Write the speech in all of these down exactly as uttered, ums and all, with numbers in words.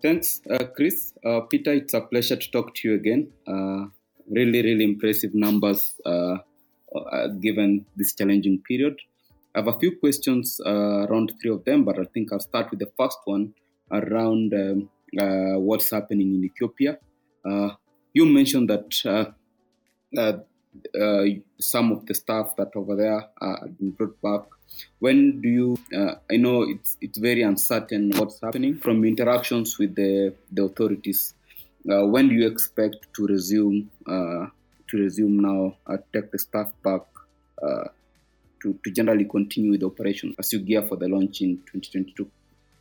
Thanks, uh, Chris. Uh, Peter, it's a pleasure to talk to you again. Uh, really, really impressive numbers uh, uh, given this challenging period. I have a few questions, uh, around three of them, but I think I'll start with the first one around um, uh, what's happening in Ethiopia. Uh, you mentioned that uh, uh, uh, some of the staff that over there uh, have been brought back. When do you, uh, I know it's it's very uncertain what's happening from interactions with the, the authorities. Uh, when do you expect to resume uh, to resume now, uh, take the staff back uh, to, to generally continue with the operation as you gear for the launch in twenty twenty-two?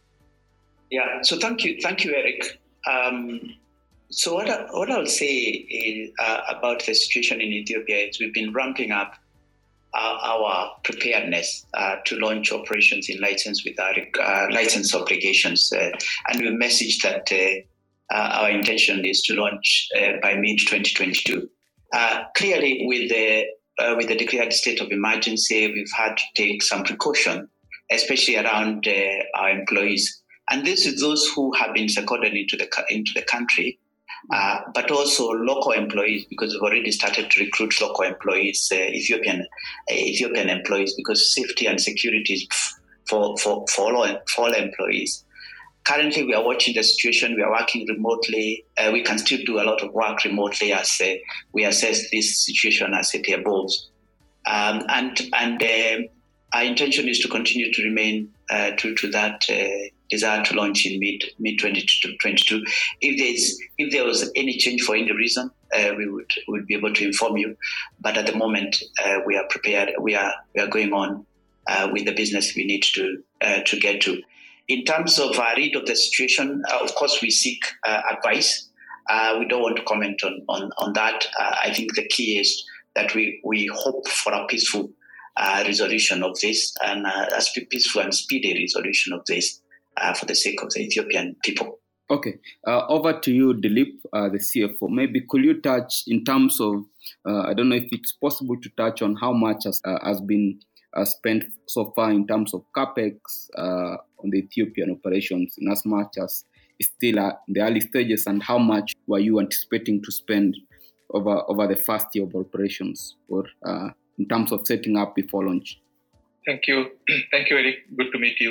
Yeah, so thank you, thank you, Eric. Um, so what I, what I'll say is, uh, about the situation in Ethiopia is we've been ramping up our, our preparedness uh, to launch operations in license with our uh, license obligations, uh, and we messaged that uh, uh, our intention is to launch uh, by mid twenty twenty-two. Uh, clearly, with the uh, with the declared state of emergency, we've had to take some precaution, especially around uh, our employees. And this is those who have been seconded into the into the country, uh, but also local employees, because we've already started to recruit local employees, uh, Ethiopian uh, Ethiopian employees, because safety and security is for for for all for all employees. Currently, we are watching the situation. We are working remotely. Uh, we can still do a lot of work remotely as uh, we assess this situation as it evolves. Um, and and uh, our intention is to continue to remain uh, true to that uh, desire to launch in mid mid twenty twenty-two. If there's if there was any change for any reason, uh, we would would be able to inform you. But at the moment, uh, we are prepared. We are we are going on uh, with the business we need to uh, to get to. In terms of our read of the situation, uh, of course, we seek uh, advice. Uh, we don't want to comment on on on that. Uh, I think the key is that we we hope for a peaceful uh, resolution of this, and uh, a peaceful and speedy resolution of this. Uh, for the sake of the Ethiopian people. Okay, uh, over to you, Dilip, uh, the C F O. Maybe could you touch in terms of, uh, I don't know if it's possible to touch on how much has, uh, has been uh, spent so far in terms of capex uh, on the Ethiopian operations, in as much as it's still uh, in the early stages, and how much were you anticipating to spend over over the first year of operations, or uh, in terms of setting up before launch? Thank you, thank you, Eric. Good to meet you.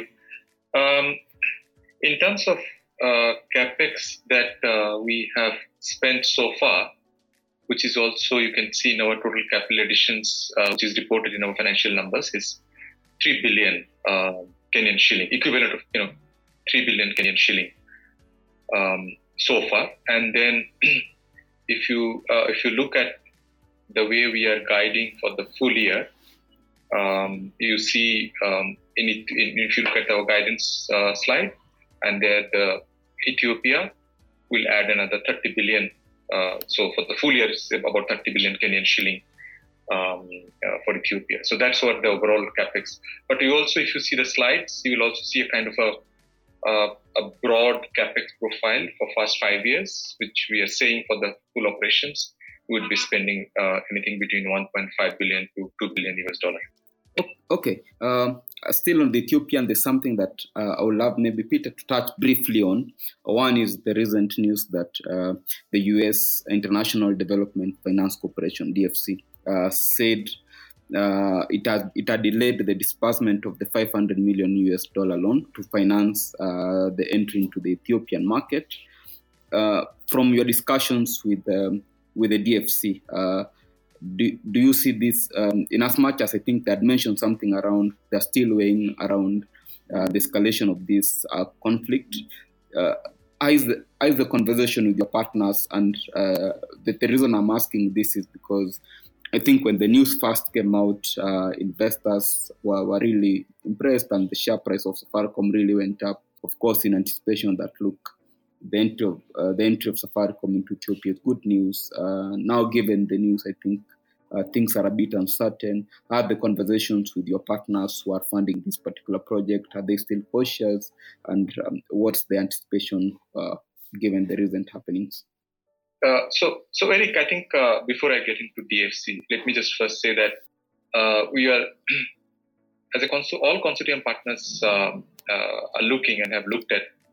Um, In terms of uh, capex that uh, we have spent so far, which is also you can see in our total capital additions, uh, which is reported in our financial numbers, is three billion uh, Kenyan shilling, equivalent of you know three billion Kenyan shilling um, so far. And then if you uh, if you look at the way we are guiding for the full year, um, you see um, in, it, in if you look at our guidance uh, slide. And there, the Ethiopia will add another thirty billion. Uh, so for the full year, it's about thirty billion Kenyan shilling um, uh, for Ethiopia. So that's what the overall capex. But you also, if you see the slides, you will also see a kind of a uh, a broad capex profile for first five years, which we are saying for the full operations, we would be spending uh, anything between one point five billion to two billion U S dollar. Okay. Um, still on the Ethiopian, there's something that uh, I would love maybe Peter to touch briefly on. One is the recent news that uh, the U S International Development Finance Corporation, D F C, uh, said uh, it had it had delayed the disbursement of the five hundred million U S dollar loan to finance uh, the entry into the Ethiopian market. Uh, from your discussions with um, with the D F C, uh, Do, do you see this, um, in as much as I think they had mentioned something around, they're still weighing around uh, the escalation of this uh, conflict? Uh, how, is the, how is the conversation with your partners? And uh, the, the reason I'm asking this is because I think when the news first came out, uh, investors were, were really impressed, and the share price of Safaricom really went up, of course, in anticipation that, look, the entry of uh, the entry of Safaricom into Ethiopia is good news. Uh, now, given the news, I think uh, things are a bit uncertain. Are the conversations with your partners who are funding this particular project, are they still cautious? And um, what's the anticipation uh, given the recent happenings? Uh, so, so Eric, I think uh, before I get into D F C, let me just first say that uh, we are, as a cons- all consortium partners uh, uh, are looking and have looked at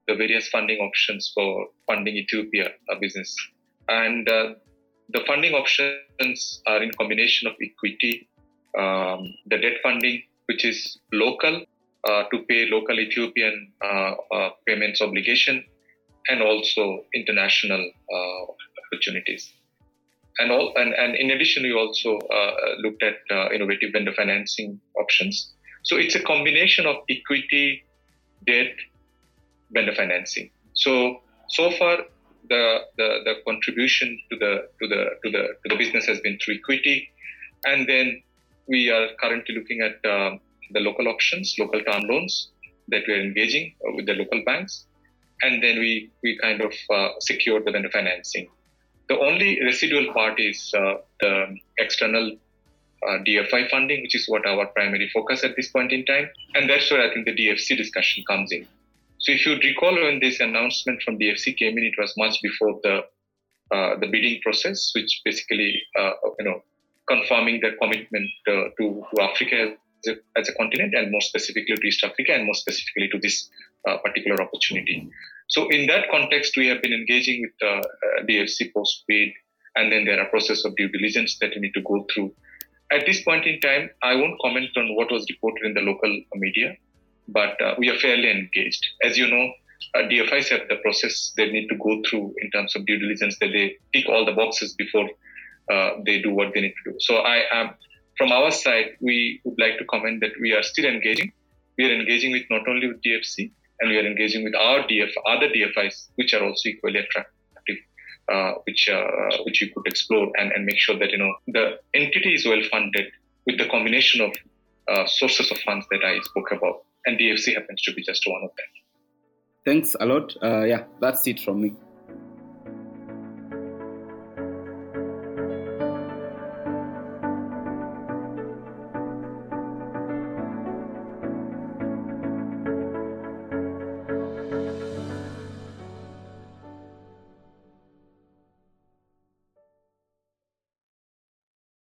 the various funding options for funding Ethiopia uh, business. And uh, the funding options are in combination of equity, um, the debt funding, which is local uh, to pay local Ethiopian uh, uh, payments obligation, and also international uh, opportunities. And, all, and, and in addition, we also uh, looked at uh, innovative vendor financing options. So it's a combination of equity, debt, vendor financing. So so far, the, the the contribution to the to the to the to the business has been through equity, and then we are currently looking at uh, the local options, local term loans that we are engaging with the local banks, and then we we kind of uh, secure the vendor financing. The only residual part is uh, the external uh, D F I funding, which is what our primary focus at this point in time, and that's where I think the D F C discussion comes in. So if you recall, when this announcement from D F C came in, it was much before the uh, the bidding process, which basically uh, you know confirming the commitment uh, to, to Africa as a, as a continent, and more specifically to East Africa, and more specifically to this uh, particular opportunity. So in that context, we have been engaging with uh, uh, D F C post-bid, and then there are process of due diligence that we need to go through. At this point in time, I won't comment on what was reported in the local media, but uh, we are fairly engaged. As you know, uh, D F Is have the process they need to go through in terms of due diligence, that they tick all the boxes before uh, they do what they need to do. So I am, from our side, we would like to comment that we are still engaging. We are engaging with not only with D F C, and we are engaging with our D F, other D F Is, which are also equally attractive, uh, which uh, which you could explore and, and make sure that you know the entity is well funded with the combination of uh, sources of funds that I spoke about, and D F C happens to be just one of them. Thanks a lot. Uh, yeah, that's it from me.